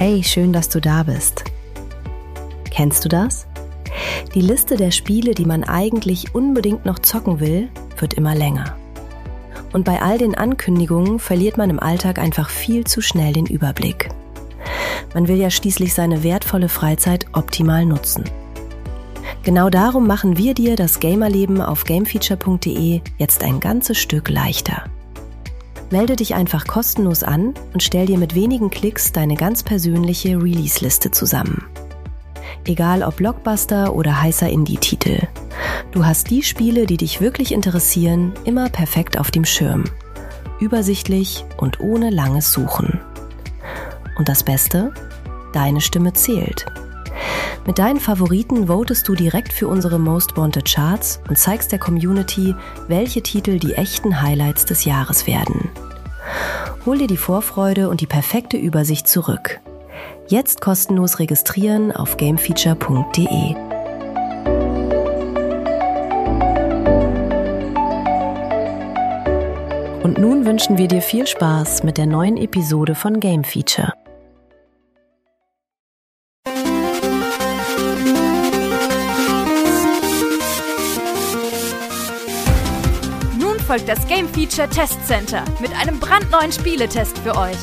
Hey, schön, dass du da bist. Kennst du das? Die Liste der Spiele, die man eigentlich unbedingt noch zocken will, wird immer länger. Und bei all den Ankündigungen verliert man im Alltag einfach viel zu schnell den Überblick. Man will ja schließlich seine wertvolle Freizeit optimal nutzen. Genau darum machen wir dir das Gamerleben auf gamefeature.de jetzt ein ganzes Stück leichter. Melde dich einfach kostenlos an und stell dir mit wenigen Klicks deine ganz persönliche Release-Liste zusammen. Egal ob Blockbuster oder heißer Indie-Titel. Du hast die Spiele, die dich wirklich interessieren, immer perfekt auf dem Schirm. Übersichtlich und ohne langes Suchen. Und das Beste? Deine Stimme zählt. Mit deinen Favoriten votest du direkt für unsere Most Wanted Charts und zeigst der Community, welche Titel die echten Highlights des Jahres werden. Hol dir die Vorfreude und die perfekte Übersicht zurück. Jetzt kostenlos registrieren auf gamefeature.de. Und nun wünschen wir dir viel Spaß mit der neuen Episode von Game Feature. Folgt das Game Feature Test Center mit einem brandneuen Spieletest für euch.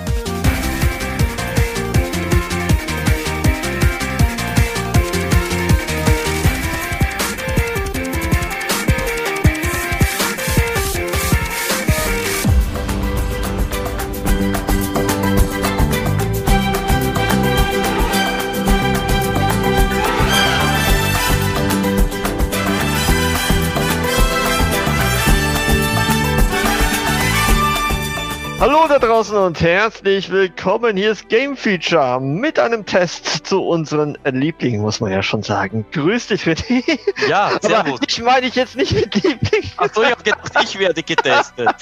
Hallo da draußen und herzlich willkommen. Hier ist Game Feature mit einem Test zu unseren Lieblingen, muss man ja schon sagen. Grüß dich, René. Ja, servus. Aber ich meine jetzt nicht mit Liebling. Achso, ich hab gedacht, ich werde getestet.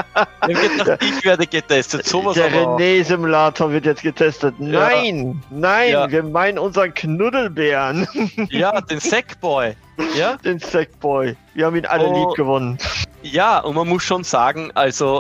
Sowas der aber René-Simulator wird jetzt getestet. Nein, Ja. wir meinen unseren Knuddelbären. Ja, den Sackboy. Ja? Den Sackboy. Wir haben ihn alle lieb gewonnen. Ja, und man muss schon sagen, also,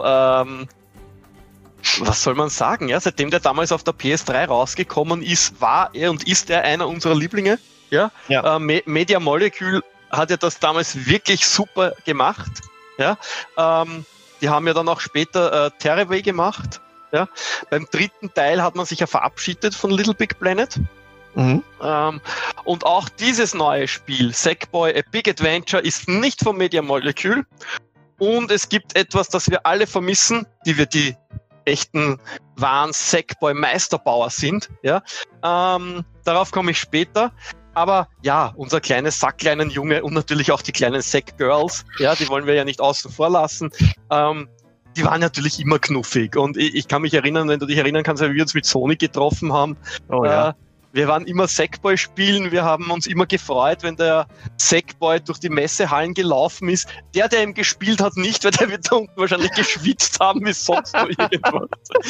was soll man sagen? Ja, seitdem der damals auf der PS3 rausgekommen ist, war er und ist er einer unserer Lieblinge. Ja. Media Molecule hat ja das damals wirklich super gemacht. Ja. Die haben ja dann auch später Terraway gemacht. Ja. Beim dritten Teil hat man sich ja verabschiedet von Little Big Planet. Mhm. Und auch dieses neue Spiel, Sackboy A Big Adventure, ist nicht von Media Molecule. Und es gibt etwas, das wir alle vermissen, die echten wahren Sackboy-Meisterbauer sind. Ja? Darauf komme ich später. Aber ja, unser kleines Sackleinen Junge und natürlich auch die kleinen Sack-Girls, ja, die wollen wir ja nicht außen vor lassen. Die waren natürlich immer knuffig. Und ich kann mich erinnern, wenn du dich erinnern kannst, wie wir uns mit Sonic getroffen haben. Oh, ja. Wir waren immer Sackboy spielen, wir haben uns immer gefreut, wenn der Sackboy durch die Messehallen gelaufen ist. Der ihm gespielt hat, nicht, weil der wird da unten wahrscheinlich geschwitzt haben wie sonst noch irgendwas.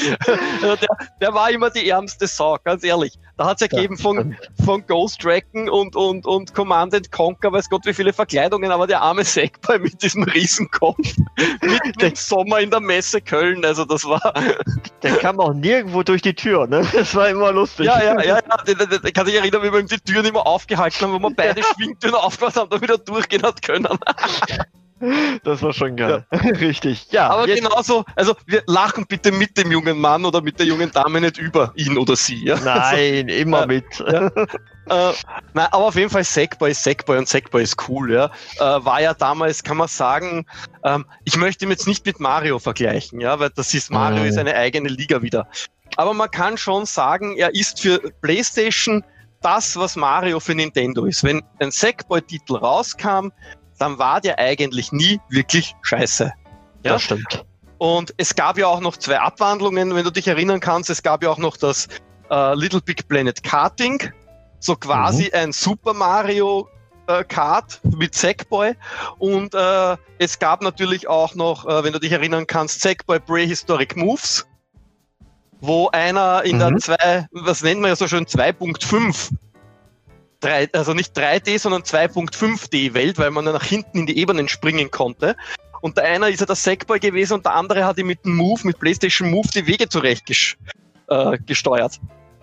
Der war immer die ärmste Sau, ganz ehrlich. Da hat es gegeben von Ghost Recon und Command & Conquer, weiß Gott wie viele Verkleidungen, aber der arme Sackboy mit diesem Riesenkopf, mitten im Sommer in der Messe Köln, also das war... Der kam auch nirgendwo durch die Tür, ne? Das war immer lustig. Ja. Ich kann sich erinnern, wie wir die Türen immer aufgehalten haben, wo wir beide Schwingtüren aufgemacht haben, damit er durchgehen hat können. Das war schon geil. Ja. Richtig. Ja. Aber genauso, also wir lachen bitte mit dem jungen Mann oder mit der jungen Dame nicht über ihn oder sie. Ja? Nein, also, immer mit. Ja. Nein, aber auf jeden Fall Sackboy und Sackboy ist cool. Ja? War ja damals, kann man sagen, ich möchte ihn jetzt nicht mit Mario vergleichen, ja, weil Mario ist eine eigene Liga wieder. Aber man kann schon sagen, er ist für PlayStation das, was Mario für Nintendo ist. Wenn ein Sackboy-Titel rauskam, dann war der eigentlich nie wirklich scheiße. Ja? Das stimmt. Und es gab ja auch noch 2 Abwandlungen, wenn du dich erinnern kannst. Es gab ja auch noch das Little Big Planet Karting, so quasi ein Super Mario Kart mit Sackboy. Und es gab natürlich auch noch, wenn du dich erinnern kannst, Sackboy Prehistoric Moves, wo einer in der was nennt man ja so schön, 2.5, also nicht 3D, sondern 2.5D Welt, weil man nach hinten in die Ebenen springen konnte. Und der eine ist ja der Sackboy gewesen und der andere hat ihm mit dem Move, mit PlayStation Move, die Wege zurecht gesteuert.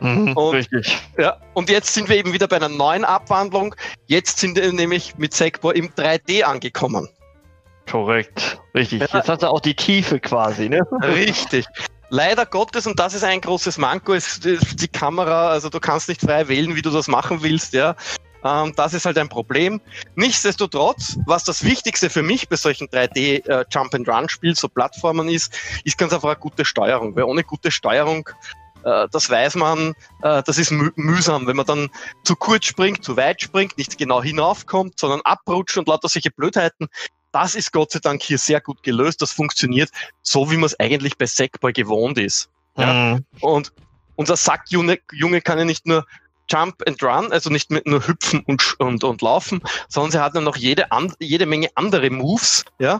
Richtig. Ja, und jetzt sind wir eben wieder bei einer neuen Abwandlung. Jetzt sind wir nämlich mit Sackboy im 3D angekommen. Korrekt. Richtig. Ja. Jetzt hat er auch die Tiefe quasi, ne? Richtig. Leider Gottes, und das ist ein großes Manko, ist die Kamera, also du kannst nicht frei wählen, wie du das machen willst, ja. Das ist halt ein Problem. Nichtsdestotrotz, was das Wichtigste für mich bei solchen 3D Jump-and-Run-Spielen, so Plattformen ist ganz einfach eine gute Steuerung. Weil ohne gute Steuerung, das weiß man, das ist mühsam, wenn man dann zu kurz springt, zu weit springt, nicht genau hinaufkommt, sondern abrutscht und lauter solche Blödheiten. Das ist Gott sei Dank hier sehr gut gelöst. Das funktioniert so, wie man es eigentlich bei Sackboy gewohnt ist. Ja? Und unser Sackjunge kann ja nicht nur Jump and Run, also nicht nur hüpfen und laufen, sondern sie hat dann noch jede Menge andere Moves, ja,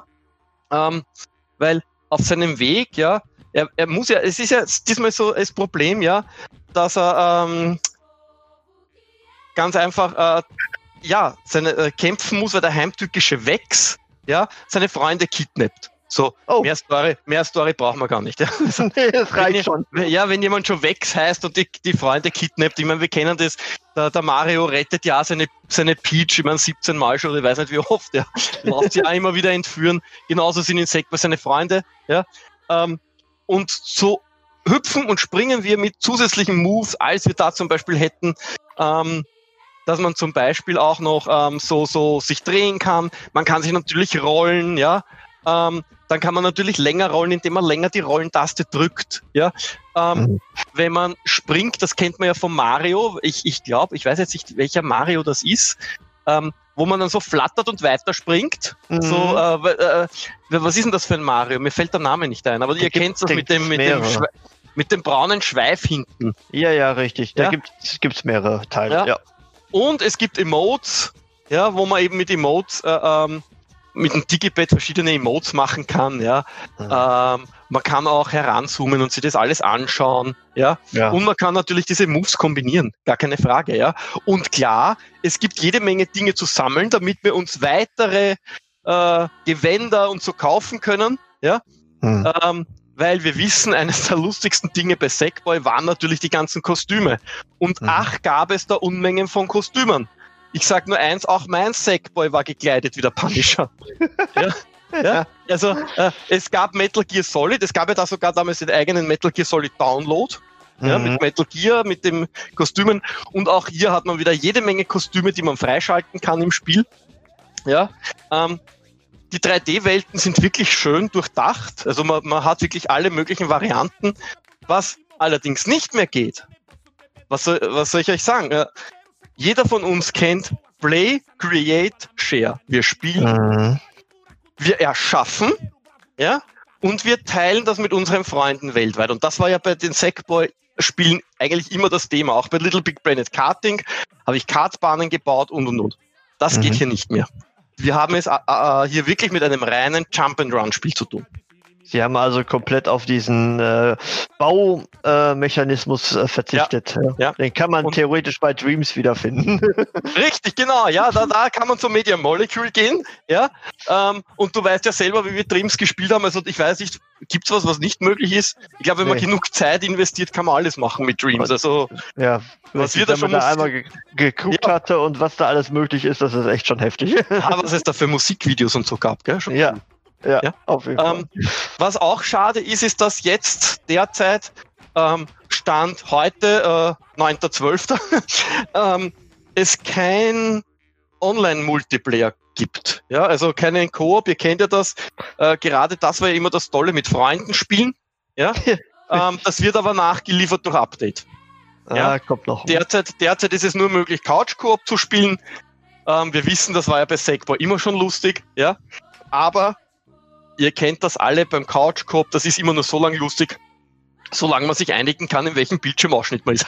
weil auf seinem Weg, ja, er muss ja, es ist ja diesmal so das Problem, ja, dass er ganz einfach kämpfen muss, weil der heimtückische Wex, ja, seine Freunde kidnappt. So, mehr Story brauchen wir gar nicht. Ja. Nee, das reicht schon. Ja, wenn jemand schon Wex heißt und die Freunde kidnappt, ich meine, wir kennen das, der Mario rettet ja seine Peach, ich meine, 17 Mal schon, ich weiß nicht wie oft, ja. Lässt sie auch immer wieder entführen. Genauso sind in Sackboy seine Freunde, ja. Und so hüpfen und springen wir mit zusätzlichen Moves, als wir da zum Beispiel hätten, dass man zum Beispiel auch noch so sich drehen kann. Man kann sich natürlich rollen, ja. Dann kann man natürlich länger rollen, indem man länger die Rollentaste drückt. Ja? Wenn man springt, das kennt man ja von Mario, ich glaube, ich weiß jetzt nicht, welcher Mario das ist, wo man dann so flattert und weiter springt. So, was ist denn das für ein Mario? Mir fällt der Name nicht ein, aber ihr kennt das mit dem braunen Schweif hinten. Ja, richtig. Da Ja? gibt's mehrere Teile. Ja. Ja. Und es gibt Emotes, ja, wo man eben mit Emotes mit dem Digipad verschiedene Emotes machen kann, ja. Man kann auch heranzoomen und sich das alles anschauen, ja. Und man kann natürlich diese Moves kombinieren, gar keine Frage, ja. Und klar, es gibt jede Menge Dinge zu sammeln, damit wir uns weitere Gewänder und so kaufen können, ja. Weil wir wissen, eines der lustigsten Dinge bei Sackboy waren natürlich die ganzen Kostüme. Und gab es da Unmengen von Kostümen. Ich sag nur eins, auch mein Sackboy war gekleidet wie der Punisher. Ja? Also es gab Metal Gear Solid, es gab ja da sogar damals den eigenen Metal Gear Solid Download, ja, mit Metal Gear, mit den Kostümen. Und auch hier hat man wieder jede Menge Kostüme, die man freischalten kann im Spiel. Ja, die 3D-Welten sind wirklich schön durchdacht. Also man hat wirklich alle möglichen Varianten. Was allerdings nicht mehr geht, was soll ich euch sagen? Jeder von uns kennt Play, Create, Share. Wir spielen, wir erschaffen, ja, und wir teilen das mit unseren Freunden weltweit. Und das war ja bei den Sackboy-Spielen eigentlich immer das Thema. Auch bei Little Big Planet Karting habe ich Kartbahnen gebaut und. Das geht hier nicht mehr. Wir haben es hier wirklich mit einem reinen Jump-and-Run-Spiel zu tun. Sie haben also komplett auf diesen Baumechanismus verzichtet. Ja. Den kann man theoretisch bei Dreams wiederfinden. Richtig, genau. Ja, da kann man zum Media Molecule gehen. Ja, und du weißt ja selber, wie wir Dreams gespielt haben. Also ich weiß nicht, gibt's was nicht möglich ist? Ich glaube, wenn man genug Zeit investiert, kann man alles machen mit Dreams. Also ja, was wir da schon einmal geguckt hatte und was da alles möglich ist, das ist echt schon heftig. Was es da für Musikvideos und so gab, gell? Schon ja. Ja, auf jeden Fall. Was auch schade ist, dass jetzt derzeit Stand heute, 9.12., es kein Online-Multiplayer gibt. Ja, also keinen Koop, ihr kennt ja das. Gerade das war ja immer das Tolle mit Freunden spielen. Ja, das wird aber nachgeliefert durch Update. Ja, kommt noch. Derzeit ist es nur möglich, Couch-Koop zu spielen. Wir wissen, das war ja bei Sackboy immer schon lustig. Ja, aber ihr kennt das alle beim Couch-Coop, das ist immer nur so lange lustig, solange man sich einigen kann, in welchem Bildschirmausschnitt man ist.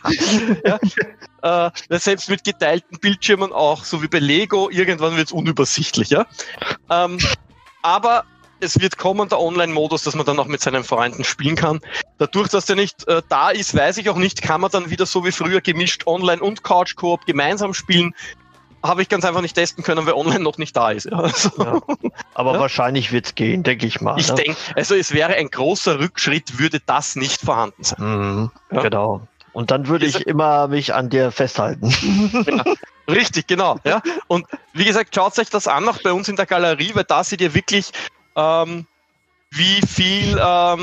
Ja? Selbst mit geteilten Bildschirmen auch, so wie bei Lego, irgendwann wird es unübersichtlich. Ja? Aber es wird kommen, der Online-Modus, dass man dann auch mit seinen Freunden spielen kann. Dadurch, dass der nicht da ist, weiß ich auch nicht, kann man dann wieder so wie früher gemischt Online- und Couch-Coop gemeinsam spielen. Habe ich ganz einfach nicht testen können, weil online noch nicht da ist. Ja. Also, aber wahrscheinlich wird es gehen, denke ich mal. Ich denke, also es wäre ein großer Rückschritt, würde das nicht vorhanden sein. Genau. Und dann würde ich immer mich an dir festhalten. Ja, richtig, genau. Ja. Und wie gesagt, schaut euch das an, auch bei uns in der Galerie, weil da seht ihr wirklich, wie viel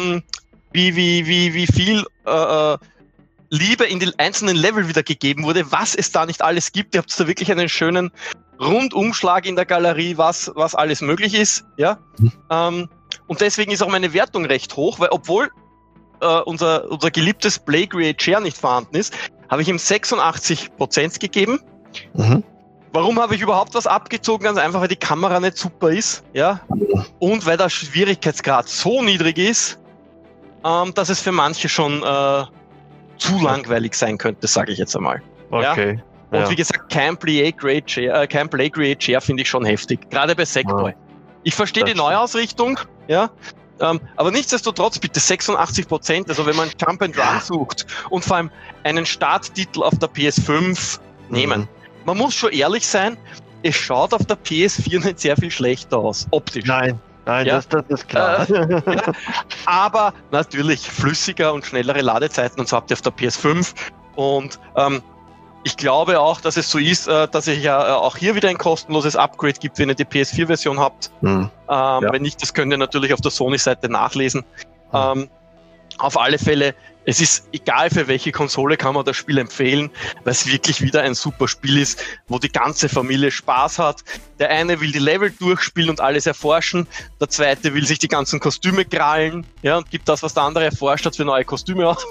Liebe in die einzelnen Level wieder gegeben wurde, was es da nicht alles gibt. Ihr habt da wirklich einen schönen Rundumschlag in der Galerie, was alles möglich ist. Ja? Und deswegen ist auch meine Wertung recht hoch, weil obwohl unser geliebtes Plague Chair nicht vorhanden ist, habe ich ihm 86% gegeben. Mhm. Warum habe ich überhaupt was abgezogen? Ganz einfach, weil die Kamera nicht super ist, ja, und weil der Schwierigkeitsgrad so niedrig ist, dass es für manche schon zu langweilig sein könnte, sage ich jetzt einmal. Okay. Ja? Und wie gesagt, kein Plague Chair finde ich schon heftig, gerade bei Sackboy. Ich verstehe die Neuausrichtung, ja, aber nichtsdestotrotz bitte 86%, also wenn man Jump and Run sucht und vor allem einen Starttitel auf der PS5 nehmen. Man muss schon ehrlich sein, es schaut auf der PS4 nicht sehr viel schlechter aus, optisch. Nein, ja? das ist klar. Ja, aber natürlich flüssiger und schnellere Ladezeiten und so habt ihr auf der PS5. Und ich glaube auch, dass es so ist, dass es ja auch hier wieder ein kostenloses Upgrade gibt, wenn ihr die PS4-Version habt. Wenn nicht, das könnt ihr natürlich auf der Sony-Seite nachlesen. Auf alle Fälle, es ist egal für welche Konsole, kann man das Spiel empfehlen, weil es wirklich wieder ein super Spiel ist, wo die ganze Familie Spaß hat. Der eine will die Level durchspielen und alles erforschen, der zweite will sich die ganzen Kostüme krallen, ja, und gibt das, was der andere erforscht hat, für neue Kostüme aus.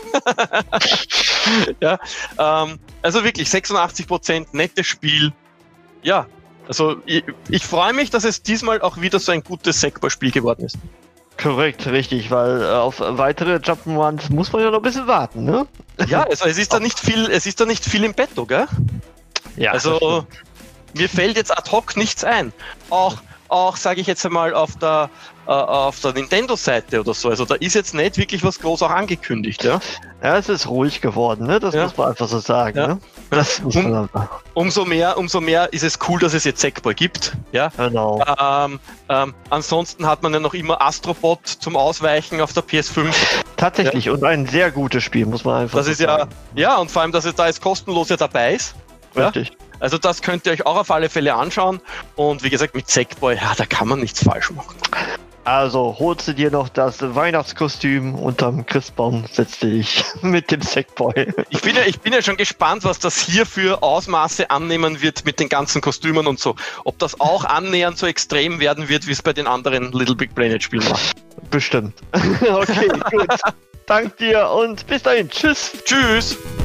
Ja, also wirklich 86%, nettes Spiel. Ja, also ich freue mich, dass es diesmal auch wieder so ein gutes Sackboy-Spiel geworden ist. Korrekt, richtig, weil auf weitere Jump'n'Runs muss man ja noch ein bisschen warten, ne? Ja, also es ist da nicht viel im Betto, gell? Ja. Also mir fällt jetzt ad hoc nichts ein. Auch sage ich jetzt einmal auf der Nintendo-Seite oder so. Also da ist jetzt nicht wirklich was groß auch angekündigt, ja? Ja, es ist ruhig geworden, ne? Das muss man einfach so sagen, ne? Das muss man einfach. Umso mehr ist es cool, dass es jetzt Sackboy gibt, ja? Genau. Ansonsten hat man ja noch immer Astrobot zum Ausweichen auf der PS5. Tatsächlich, ja? Und ein sehr gutes Spiel, muss man einfach das ist sagen. Ja, und vor allem, dass es da jetzt kostenlos ja dabei ist. Richtig. Ja? Also das könnt ihr euch auch auf alle Fälle anschauen. Und wie gesagt, mit Sackboy, ja, da kann man nichts falsch machen. Also holst du dir noch das Weihnachtskostüm unterm Christbaum, setzt dich mit dem Sackboy. Ich bin ja schon gespannt, was das hier für Ausmaße annehmen wird mit den ganzen Kostümen und so. Ob das auch annähernd so extrem werden wird, wie es bei den anderen Little Big Planet Spielen war. Bestimmt. Okay, gut. Dank dir und bis dahin. Tschüss. Tschüss.